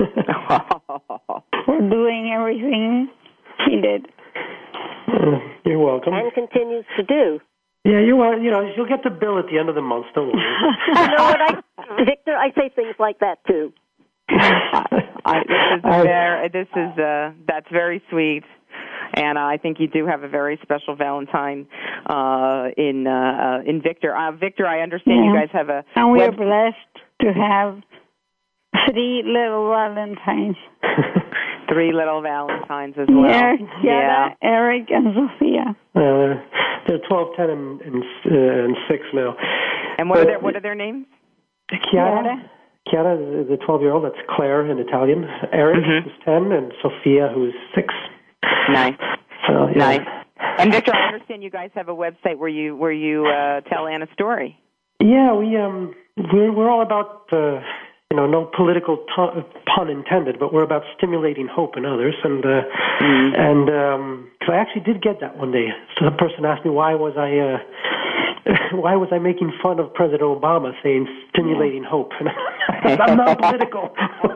for doing everything he did. Uh, you're welcome. And continues to do. Yeah, you are. You know, you'll get the bill at the end of the month. Don't worry. You know what, I, Victor? I say things like that too. I, this is very, this is uh, that's very sweet, and I think you do have a very special Valentine uh, in uh, in Victor. Uh, Victor, I understand yeah. you guys have a and we web- are blessed to have Three little Valentines. Three little Valentines as well. Yeah, yeah. Eric, and Sophia. Uh, they're twelve, ten, and, and, uh, and six now. And what but, are their what are their names? Chiara. Chiara is the twelve-year-old. That's Claire in Italian. Eric, mm-hmm. who's ten, and Sophia, who's six. Nice. So, yeah. Nice. And Victor, I understand you guys have a website where you where you uh, tell Anna's story. Yeah, we um we're we're all about uh, you know no political t- pun intended, but we're about stimulating hope in others, and uh, mm-hmm. and um, because I actually did get that one day. So the person asked me why was I. Uh, Why was I making fun of President Obama saying stimulating yeah. hope? I'm not political.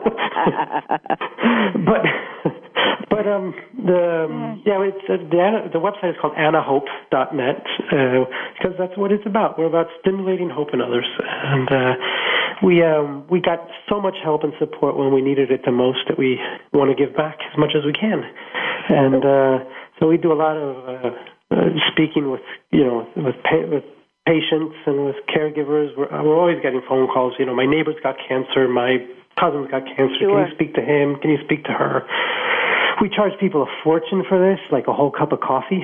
but but um the yeah it's uh, the the website is called anna hope dot net uh, because that's what it's about. We're about stimulating hope in others, and uh, we um we got so much help and support when we needed it the most that we want to give back as much as we can, and uh, so we do a lot of uh, uh, speaking with you know with pa- with. patients and with caregivers. We're, we're always getting phone calls. You know, my neighbor's got cancer. My cousin's got cancer. Sure. Can you speak to him? Can you speak to her? We charge people a fortune for this, like a whole cup of coffee.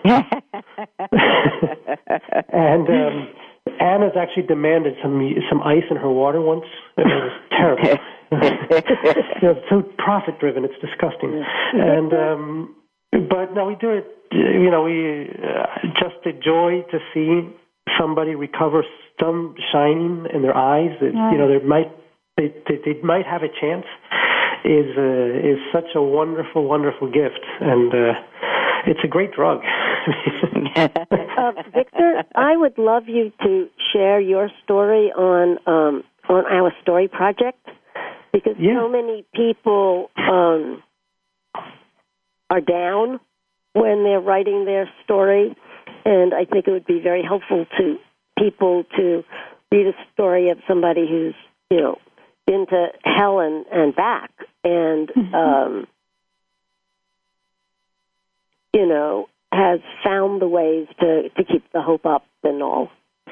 And um, Anna's actually demanded some some ice in her water once. It was terrible. You know, it's so profit driven. It's disgusting. And um, but no, we do it. You know, we uh, just a joy to see somebody recover some shining in their eyes that yeah. you know there might they, they they might have a chance is uh, is such a wonderful wonderful gift, and uh, it's a great drug. uh, Victor, I would love you to share your story on um, on our story project, because yeah. so many people um, are down when they're writing their story. And I think it would be very helpful to people to read a story of somebody who's, you know, been to hell and, and back and, mm-hmm. um, you know, has found the ways to, to keep the hope up and all.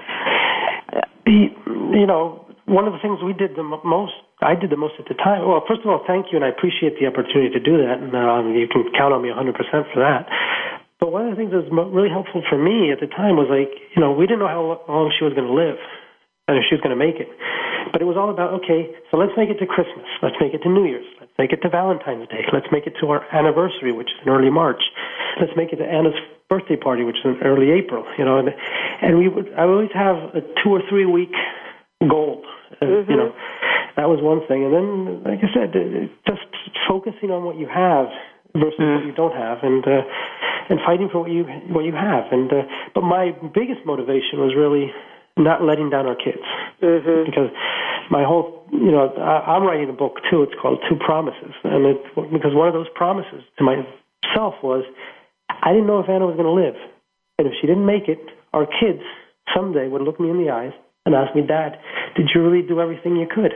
You know, one of the things we did the most, I did the most at the time, well, first of all, thank you, and I appreciate the opportunity to do that, and um, you can count on me one hundred percent for that. But one of the things that was really helpful for me at the time was, like, you know, we didn't know how long she was going to live and if she was going to make it. But it was all about, okay, so let's make it to Christmas. Let's make it to New Year's. Let's make it to Valentine's Day. Let's make it to our anniversary, which is in early March. Let's make it to Anna's birthday party, which is in early April. You know, and, and we would, I would always have a two or three week goal. Uh, mm-hmm. You know, that was one thing. And then, like I said, just focusing on what you have versus mm. what you don't have, and uh, and fighting for what you what you have. And uh, but my biggest motivation was really not letting down our kids, mm-hmm. because my whole, you know, I, I'm writing a book too. It's called Two Promises, and it, because one of those promises to myself was I didn't know if Anna was going to live, and if she didn't make it, our kids someday would look me in the eyes and ask me, Dad, did you really do everything you could?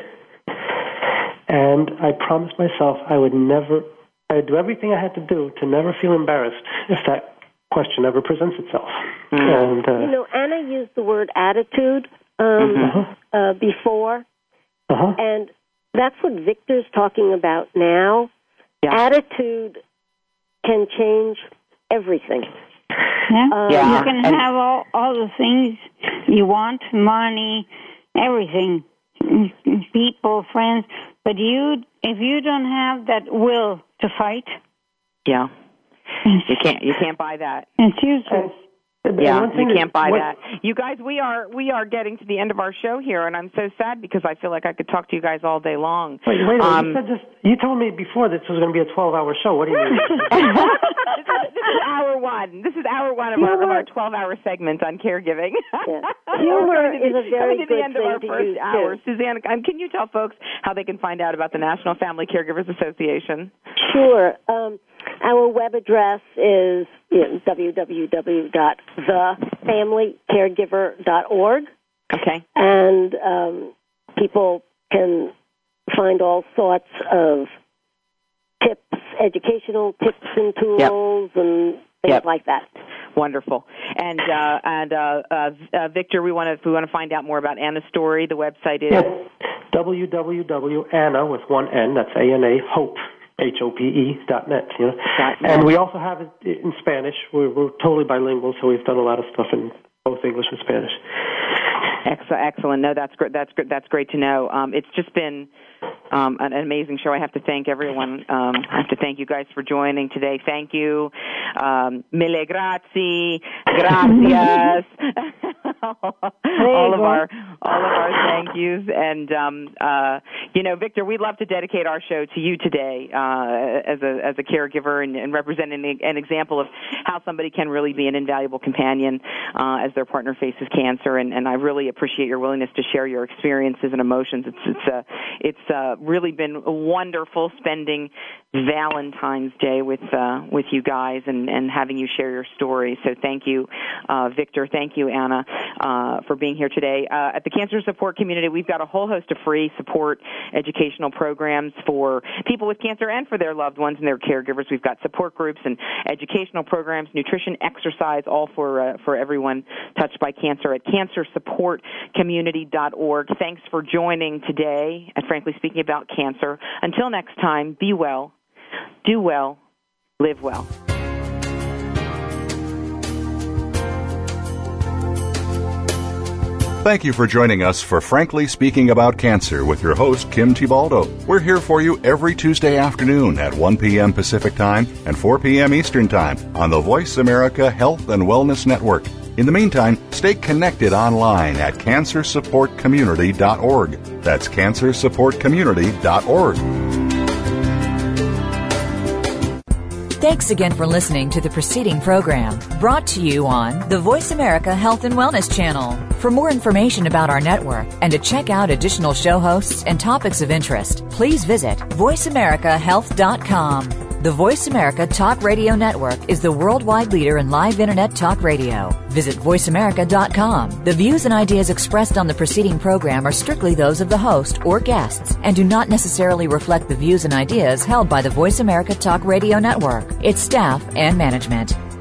And I promised myself I would never. I'd do everything I had to do to never feel embarrassed if that question ever presents itself. Mm. And, uh, you know, Anna used the word attitude um, uh-huh. uh, before, uh-huh. and that's what Victor's talking about now. Yeah. Attitude can change everything. Yeah, um, yeah. You can and have all, all the things you want, money, everything, people, friends, but you, if you don't have that will to fight, yeah, you can't. You can't buy that. It's useless. Yeah, you can't buy what, that. You guys, we are we are getting to the end of our show here, and I'm so sad because I feel like I could talk to you guys all day long. Wait, wait a minute. Um, you, said this, you told me before this was going to be a twelve-hour show. What do you mean? this, is, this is hour one. This is hour one of our, of our twelve-hour segment on caregiving. Yeah. Humor is a very good good thing to the end of our first hour. Too. Suzanne, um, can you tell folks how they can find out about the National Family Caregivers Association? Sure. Um, our web address is you know, w w w dot the family caregiver dot org. Okay. And um, people can find all sorts of tips, educational tips and tools, yep. and things yep. like that. Wonderful. And uh, and uh, uh, uh, Victor, we want to if we want to find out more about Anna's story. The website is yes. w w w dot anna with one N. That's A N A Hope. H O P E dot net, you know. And we also have it in Spanish. We're, we're totally bilingual, so we've done a lot of stuff in both English and Spanish. Excellent. No, that's great. That's great. That's great to know. Um, it's just been um, an amazing show. I have to thank everyone. Um, I have to thank you guys for joining today. Thank you. Um, mille grazie. Gracias. all of our all of our thank yous. And um, uh, you know, Victor, we'd love to dedicate our show to you today uh, as a as a caregiver and, and representing an example of how somebody can really be an invaluable companion uh, as their partner faces cancer. And, and I really appreciate your willingness to share your experiences and emotions. It's it's uh, it's uh, really been wonderful spending Valentine's Day with uh, with you guys and, and having you share your story. So thank you, uh, Victor. Thank you, Anna, uh, for being here today. Uh, at the Cancer Support Community, we've got a whole host of free support educational programs for people with cancer and for their loved ones and their caregivers. We've got support groups and educational programs, nutrition, exercise, all for uh, for everyone touched by cancer at cancer support community dot org. Thanks for joining today at Frankly Speaking About Cancer. Until next time, be well, do well, live well. Thank you for joining us for Frankly Speaking About Cancer with your host, Kim Tibaldo. We're here for you every Tuesday afternoon at one p.m. Pacific Time and four p.m. Eastern Time on the Voice America Health and Wellness Network. In the meantime, stay connected online at cancer support community dot org. That's cancer support community dot org. Thanks again for listening to the preceding program, brought to you on the Voice America Health and Wellness Channel. For more information about our network and to check out additional show hosts and topics of interest, please visit voice america health dot com. The Voice America Talk Radio Network is the worldwide leader in live Internet talk radio. Visit voice america dot com. The views and ideas expressed on the preceding program are strictly those of the host or guests and do not necessarily reflect the views and ideas held by the Voice America Talk Radio Network, its staff, and management.